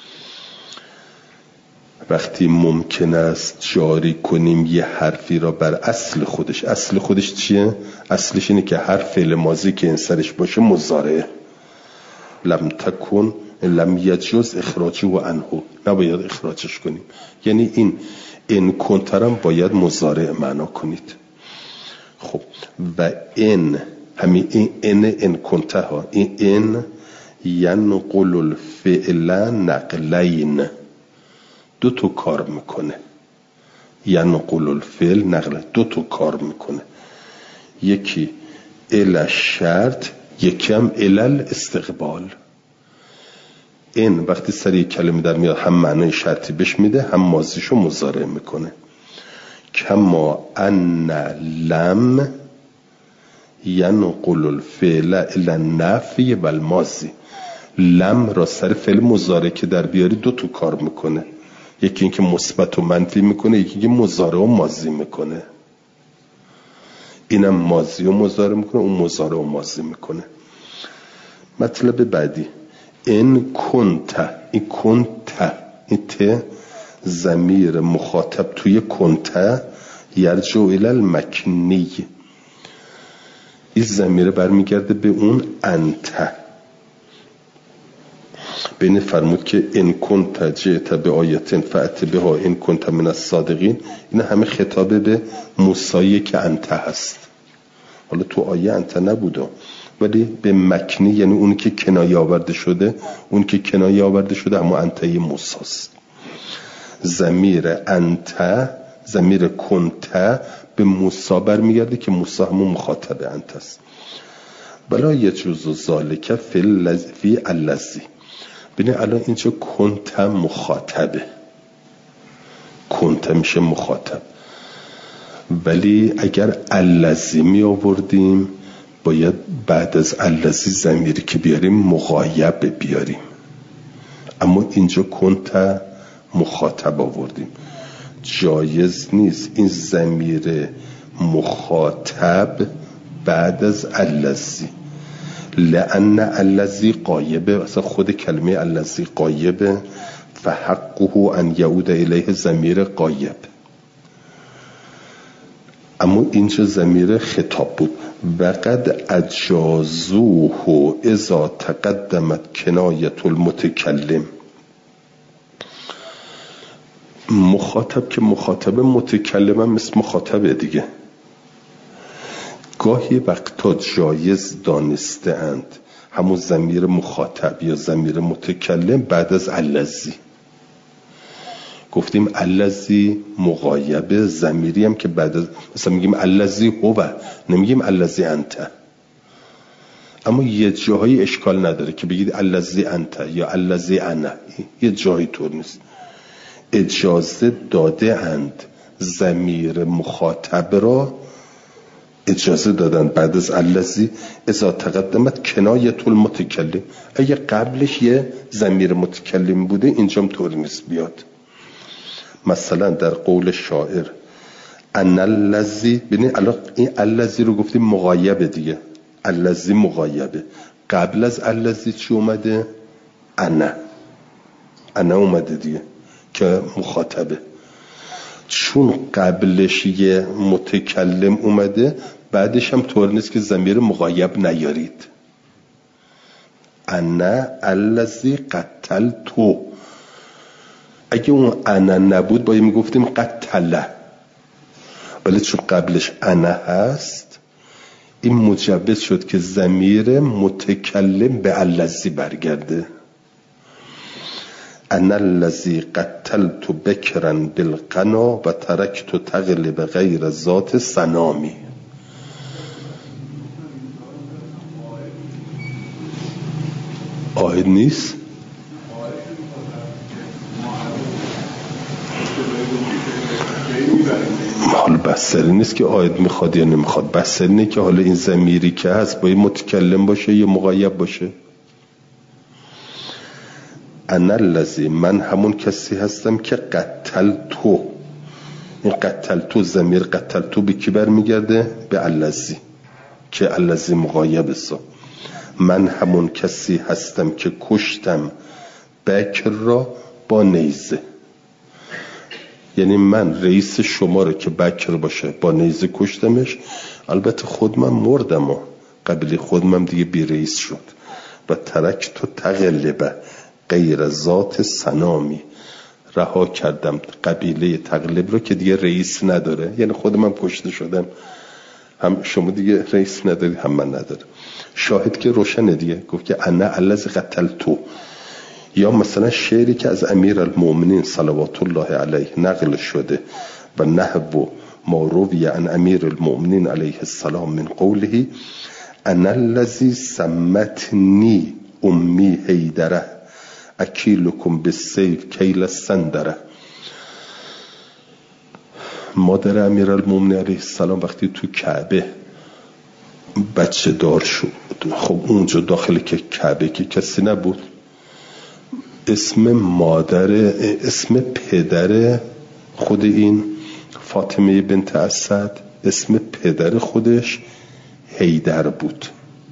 وقتی ممکن است جاری کنیم یه حرفی را بر اصل خودش. اصل خودش چیه؟ اصلش اینه که هر فعل ماضی که این سرش باشه مضارع. لم تکن لم یجوز اخراجه و عنه، نباید اخراجش کنیم. یعنی این این کنترم باید مضارع معنا کنید. خب و این همین این این این کنته ها این این ینقل الفعل نقلین، دو تا کار میکنه. ینقل الفعل نقل، دو تا کار میکنه. یکی ال شرط، یکی هم ال استقبال. این وقتی سر یک کلمه در میاد هم معنای شرطی بهش میده، هم ماضیشو مضارع میکنه. کما ان لم ینقل الفعل الی النفی و الماضی. لم را سر فعل مضارع که در بیاری دو تا کار میکنه. یکی اینکه مثبت و منفی میکنه، یکی اینکه مضارع و ماضی میکنه. اینم ماضی و مضارع میکنه، اون مضارع و ماضی میکنه. مطلب بعدی این کنت، این کنت، این ت ضمیر مخاطب توی کنت یرجع الی المکنی. این ضمیر برمیگرده به اون انت. بین فرمود که ان کنت جئت بآیه فأت بها ان کنت من الصادقین. این همه خطاب به موسی که انت هست. حالا تو آیه انت نبوده، ولی به مکنی، یعنی اون که کنایه آورده شده، اون که کنایه آورده شده اما انتای موسی است. ضمیر انت، ضمیر کنت به موسی برمیگرده که موسی همون مخاطب انت است. بلا یجوز ذالک فی الذی. ببین الان اینجا کنت مخاطبه، کنت میشه مخاطب، ولی اگر الذی می آوردیم باید بعد از الذی ضمیری که بیاریم مغایب بیاریم. اما اینجا کنت مخاطب آوردیم، جایز نیست این ضمیر مخاطب بعد از الذی، لأن الذی غایبه، اصلا خود کلمه الذی غایبه، فحقه ان یعود الیه ضمیر غایب. اما اینجا ضمیر خطاب بود. وقد اجازوه اذا تقدمت کنایت المتکلم. مخاطب که مخاطب متکلم هم مثل مخاطبه دیگه. گاهی وقتا جایز دانسته اند همون ضمیر مخاطب یا ضمیر متکلم بعد از الذی. گفتیم الذی مغایبه، ضمیری هم که بعد از، مثلا میگیم الذی هو، نمیگیم الذی انت. اما یه جاهای اشکال نداره که بگید الذی انت یا الذی انا، یه جایی طور نیست. اجازه داده اند ضمیر مخاطب را، اجازه دادن بعد از الذی اذا تقدمت کنایت المتکلم. اگه قبلش یه ضمیر متکلم بوده اینجام طور نیست بیاد. مثلا در قول شاعر ان الذی، ببین الان این الذی رو گفتیم مغایبه دیگه، الذی مغایبه. قبل از الذی چی اومده؟ انا، انا اومده دیگه که مخاطبه. چون قبلش یه متکلم اومده بعدش هم طور نیست که ضمیر مغایب نیارید. انا الذی قتلتو، اگه اون انا نبود باید میگفتیم قتله، ولی چون قبلش انا هست این مجوز شد که ضمیر متکلم به الذی برگرده. انا الذی قتلت بکرا بالقنا و ترکت تغلب غیر ذات سنامی. قائد نیست؟ حال بسری نیست که آید میخواد یا نمیخواد، بسری نیست که حالا این ضمیری که هست باید متکلم باشه یا مغیب باشه. انا الذی، من همون کسی هستم که قتل تو. این قتل تو، ضمیر قتل تو به کی برمیگرده؟ به الذی که الذی مغیب است. من همون کسی هستم که کشتم بکر را با نیزه. یعنی من رئیس شما رو که بکر باشه با نیزه کشتمش. البته خود من مردم و قبیله خود من دیگه بی رئیس شد. و ترک تو تغلبه غیر ذات سنامی، رها کردم قبیله تغلب رو که دیگه رئیس نداره. یعنی خود من کشته شدم، هم شما دیگه رئیس نداری هم من نداره. شاهد که روشنه دیگه، گفت که انا الذی قتلتو. یا مثلا شعری که از امیر المؤمنین صلوات الله علیه نقل شده و نحو ما روی عن امیر المؤمنین علیه السلام من قوله انا الذی سمتنی امی حیدره اکیلکم بالسیف کیل السندره. مادر امیر المؤمنین علیه السلام وقتی تو کعبه بچه دار شد، خب اونجا داخل که کعبه که کسی نبود، اسم مادر اسم پدر خود این فاطمه بنت اسد، اسم پدر خودش حیدر بود.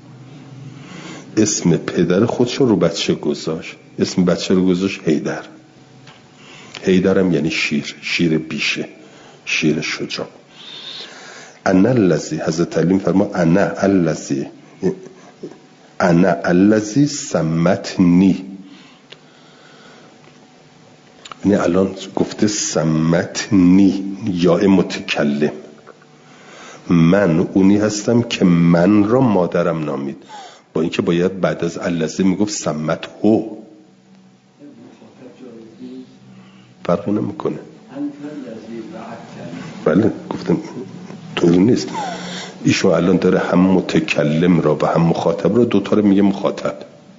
اسم پدر خودش رو بچه گذاشت، اسم بچه رو گذاشت حیدر. حیدرم یعنی شیر، شیر بیشه، شیر شجاع. انا الذی، حضرت علی فرما انا الذی، انا الذی سمتنی. یعنی الان گفته سمتنی یا متکلم، من اونی هستم که من را مادرم نامید. با اینکه باید بعد از الذی میگفت سمت هو، فرقی نمیکنه. بله گفتم طور نیست. ایشو الان داره هم متکلم را و هم مخاطب را دوتا رو میگه مخاطب،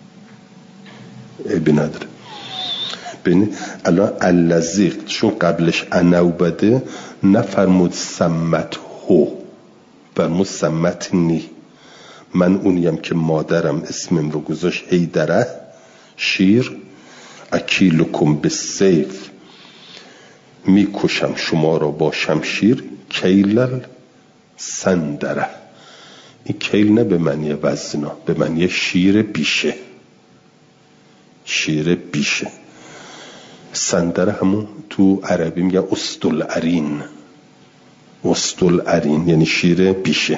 عیبی نداره. ببین الان الذی چون قبلش انا بده نفرمود سمت هو، فرمود سمتنی. من اونیم که مادرم اسمم رو گذاشت حیدره، شیر، اکیلکم بالسیف، میکشم شما را با شمشیر، کیلل سندره. این کیل نه به معنی وزنا، به معنی شیر بیشه، شیر بیشه. سندره همون تو عربی میگه استالعرین، استالعرین یعنی شیر بیشه.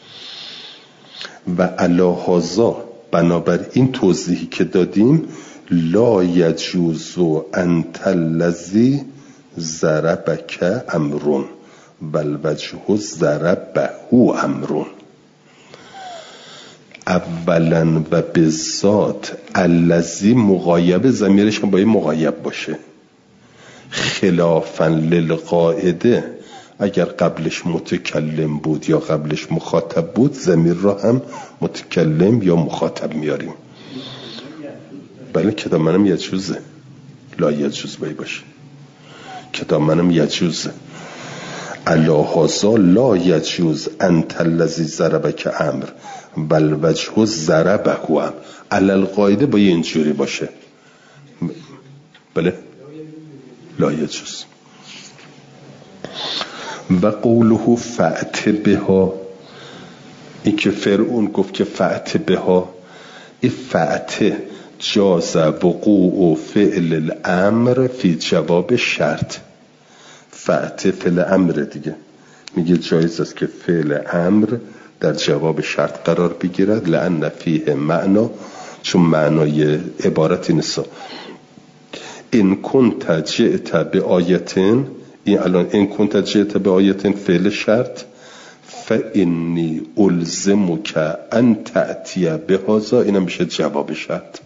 و علاهازا بنابر این توضیحی که دادیم، لا یجوزو انت الذی ضربک امرون بل وجه ضربه امرون. اولا و به ذات الذی مغایب، ضمیرش هم باید مغایب باشه. خلافا للقاعده اگر قبلش متکلم بود یا قبلش مخاطب بود، ضمیر را هم متکلم یا مخاطب میاریم. بله کتاب منم یجوزه، لا یجوز باید باشه. کتاب منم یجوزه. علاهازا لا یجوز انت الذی ضربک امر بل وجه ضربه هم. علل قاعده باید اینجوری باشه. بله لا یجوز. و قوله فأت بها، این که فرعون گفت که فأت بها، این فأت جاز وقوع فعل الامر فی جواب شرط. فأت فعل امر دیگه، میگه جایز است که فعل امر در جواب شرط قرار بگیرد، لأن فیه معنا، چون معنای عبارت نیست. این کنت جئت به آیتین، این الان این کنت جئت به آیتین فعل شرط، فانی الزمک ان تأتی بهذا، اینم میشه جواب شرط.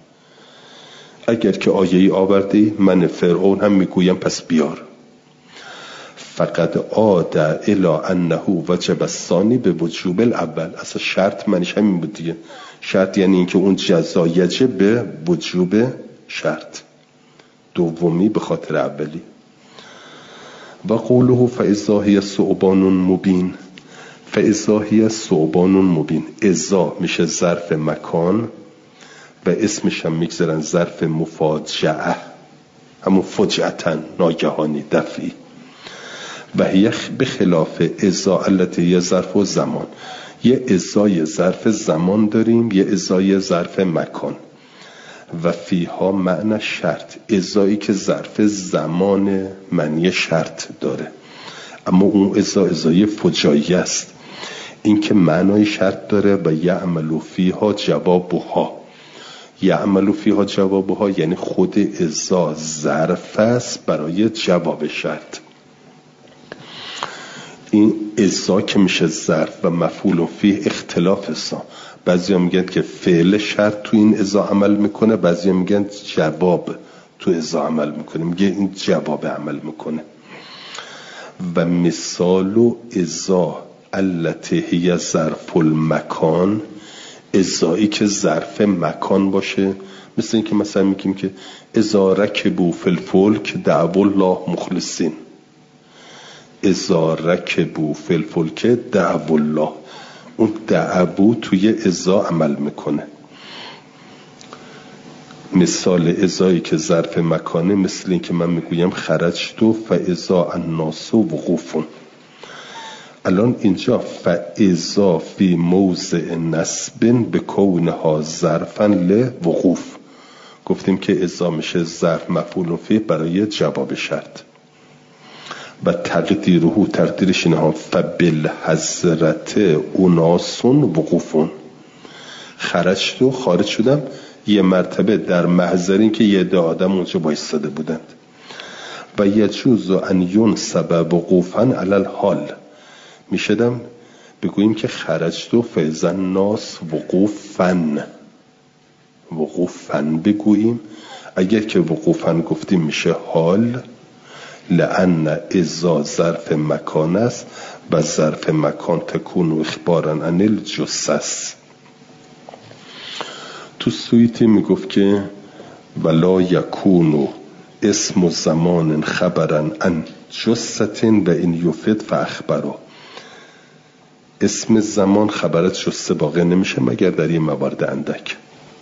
اگر که آیه‌ای آوردی من فرعون هم میگویم پس بیار. فقط عاد الی انه وجب الثانی به وجوب الاول. اصلا شرط معنیش همین بود دیگه. شرط یعنی اینکه اون جزا یجب به وجوب شرط دومی به خاطر اولی. و قوله فاذا هی ثعبان مبین، فاذا هی ثعبان مبین، اذا میشه ظرف مکان و اسمش هم میگذارن ظرف مفاجعه، همون فجعتا ناگهانی دفعی. و هی به خلاف اذا التي یه ظرف و زمان، یه ازای ظرف زمان داریم، یه ازای ظرف مکان. و فیها معنی شرط، ازایی که ظرف زمان معنی شرط داره، اما اون ازا ازای فجایی است، این که معنای شرط داره. و یعملو فیها جوابها، یعملو فیها جوابها یعنی خود ازا ظرف است برای جواب شرط. این ازا که میشه ظرف و مفعول فیه اختلاف ازا، بعضی ها میگن که فعل شرط تو این ازا عمل میکنه، بعضی ها میگن جواب تو ازا عمل میکنه، میگه این جواب عمل میکنه. و مثال ازا التي هی ظرف المکان، ازایی که ظرف مکان باشه، مثل این که مثلا میگیم که ازا رکبوا فی الفلک دعوا الله مخلصین، ازا رکبوا فی الفلک دعوا الله، اون دعوا توی ازا عمل میکنه. مثال ازایی که ظرف مکانه مثل این که من میگویم خرجتو فاذا الناس وقوفون. الان اینجا فاذا فی موضع نصب بکونها ظرفا لوقوف، گفتیم که ازا میشه ظرف مفعول فیه برای جواب شرط. و تقدیره، تقدیرش اینها فبالحضرت اناسون وقوفون، خرجتو خارج شدم یه مرتبه در محضر این که یه ده آدم اونجا بایستاده بودند. و یجوز ان ینصب وقوفا علی الحال، میشدم بگوییم که خرجتو فاذا الناس وقوفن، وقوفن بگوییم. اگر که وقوفن گفتیم میشه حال، لأن ازا ظرف مکان است و ظرف مکان تکون و اخبارن عن الجثث. تو سویتی میگفت که ولا یکونو اسم زمان خبرن عن جثتین و این یفید فاخبرو، اسم زمان خبرت جثه واقع نمیشه مگر در یه موارد اندک.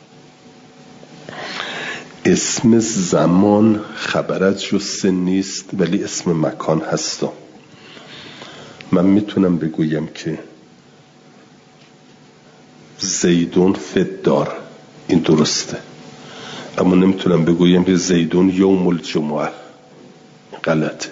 اسم زمان خبرت جثه نیست ولی اسم مکان هستا. من میتونم بگویم که زیدون فدار، این درسته، اما نمیتونم بگویم که زیدون یوم الجمعه، غلطه.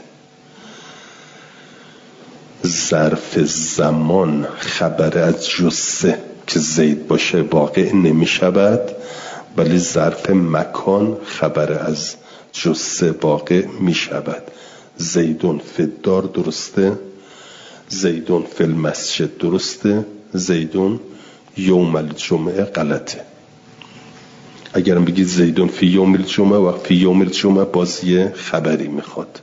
ظرف زمان خبر از جثه که زید باشه واقع نمیشود، ولی ظرف مکان خبر از جثه واقع میشود. زیدون فدار درسته، زیدون فی المسجد درسته، زیدون یوم الجمعه غلطه. اگرم بگید زیدون فی یوم الجمعه و فی یوم الجمعه بازی خبری میخواد.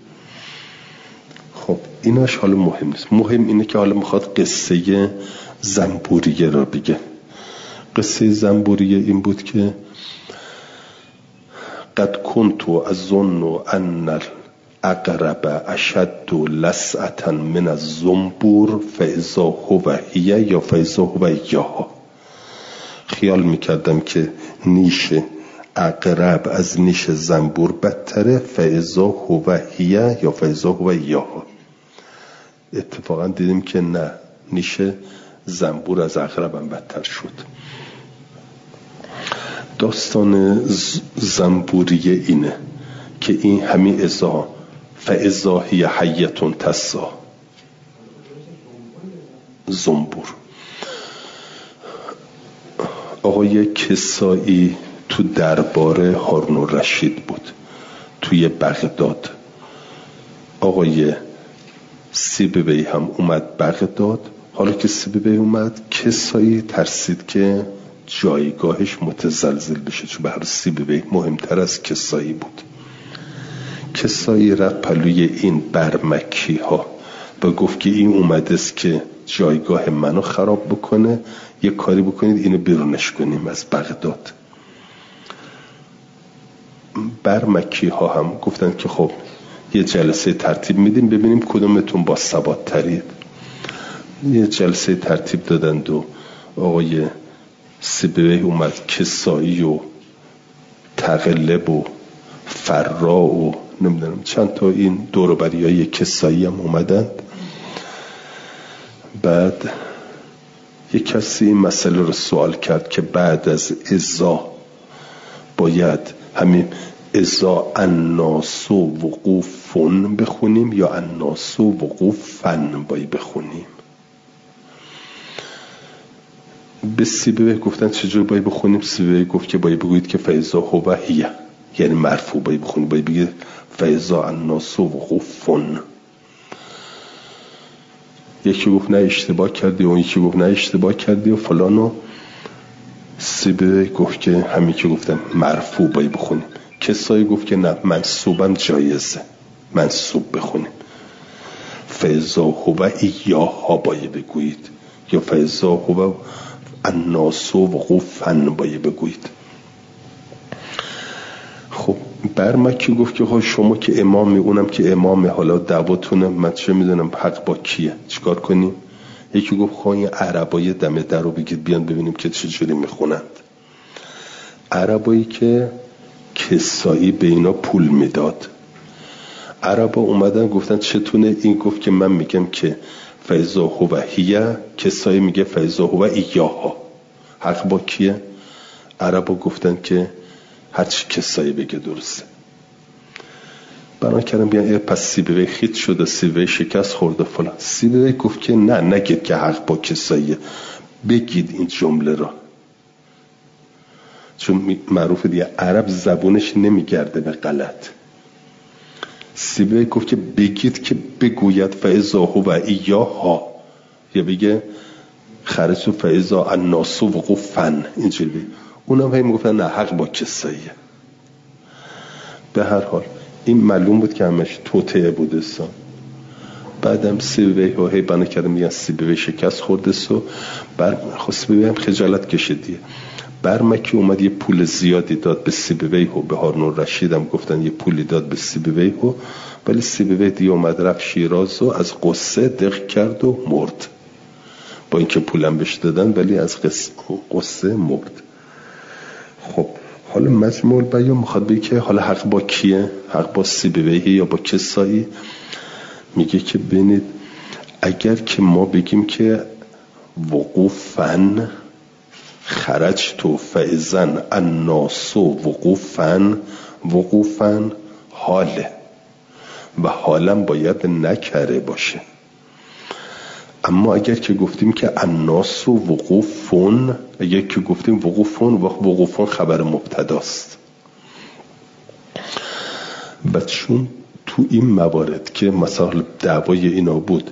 خب ایناش حالا مهم نیست، مهم اینه که حالا میخواد قصه زنبوریه را بگه. قصه زنبوریه این بود که قد کنتو اظن ان الاقرب اشد لسعة من الزنبور فاذا هو هی یا فاذا هو یاها، خیال میکردم که نیش اقرب از نیش زنبور بدتره، فاذا هو هی یا فاذا هو یاها. اتفاقا دیدیم که نه، نیش زنبور از اقرب هم بدتر شد. داستان زنبوریه اینه که این همین ازا فاذا هی حیتون تسا، زنبور. آقای کسایی تو دربار هارون الرشید بود توی بغداد. آقای سیبوی هم اومد بغداد. حالا که سیبوی اومد، کسایی ترسید که جایگاهش متزلزل بشه، چون به هر سیبوی مهمتر از کسایی بود. کسایی رفت پلوی این برمکی ها و گفت که این اومده است که جایگاه منو خراب بکنه، یه کاری بکنید اینو بیرونش کنیم از بغداد. برمکی ها هم گفتن که خب یه جلسه ترتیب میدیم ببینیم کدومتون با ثبات ترید. یه جلسه ترتیب دادند و آقای سیبوی اومد، کسایی و تغلب و فرا و نمیدونم چند تا این دوروبری های کسایی هم اومدند. بعد یک کسی این مسئله رو سوال کرد که بعد از ازا باید همین ازا الناس وقوفن بخونیم یا الناس وقوفن باید بخونیم. به سیبوی گفتن چجور باید بخونیم؟ سیبوی گفت که باید بگویید که فیضا هو هیه، یعنی مرفوع باید بخونیم، باید بگید فیضا الناس وقوفن. یکی گفت نه اشتباه کردی، اون یکی گفت نه اشتباه کردی و فلانو. سیبوی گفت که همین که گفتم مرفوع باید بخونیم. کسایی گفت که نه منصوبم جایزه، منصوب بخونیم، فیضا هو ایاها باید بگویید یا فیضا هو الناس وقوفن باید بگویید. خب برمکی گفت که شما که امامی، اونم که امام، حالا دعواتونه، من چه میدونم حق با کیه، چیکار کنیم؟ یکی گفت خواهی این عربای دم در رو بگید بیان ببینیم که چجوری میخونند. عربایی که کسایی به اینا پول میداد. عربا اومدن گفتن چتونه؟ این گفت که من میگم که فیضا هو هیه، کسایی میگه فیضا هو ایاها. حق با کیه؟ عربا گفتن که هرچی کسایی بگه درسته. بنا کردم بیان پس سیبوی خیت شده، سیبوی شکست خورده فلان. سیبوی گفت که نه نگید که حق با کساییه، بگید این جمله را، چون معروفه دیگه عرب زبونش نمیگرده به غلط. سیبوی گفت که بگید که بگوید فاذا هو ایاها، یا بگه خرج فاذا الناس وقوفن، اینجوری. اونم هم میگفتن نه حق با کساییه. به هر حال این معلوم بود که همش توطئه بوده سا. بعدم سیبوی ها هی بنا کردم میگن سیبوی شکست خورده سو. بر سیبوی هم خجالت کشیدیه. برمکی اومد یه پول زیادی داد به سیبوی ها، به هارون الرشید هم گفتن یه پولی داد به سیبوی ها، ولی سیبوی دیگه اومد رفت شیراز و از قصه دق کرد و مرد. با اینکه پولم بهش دادن ولی از قصه مرد. خب حالا مجموع البیان میخواد بگه که حالا حق با کیه؟ حق با سیبویه یا با کسایی؟ میگه که ببینید اگر که ما بگیم که وقوفن خرج تو فعزن الناس وقوفن، وقوفن حاله و حالم باید نکره باشه. اما اگر که گفتیم که الناس وقوفن، اگر که گفتیم وقوفن، وقوفن خبر مبتداست. و چون تو این موارد که مثلا دعوای اینا بود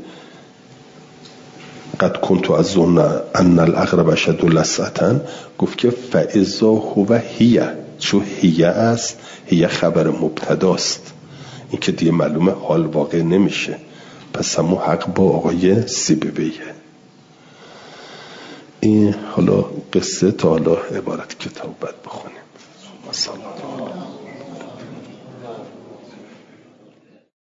قد کنتو از ظن ان الاقرب اشد لسعتن، گفت که فاذا هو هیه، چون هیه است، هیه خبر مبتداست، این که دیگه معلومه حال واقع نمیشه. پس همون حق با آقای سیبویه. این حالا قصه تا حالا عبارت کتاب باید بخونیم. مثلا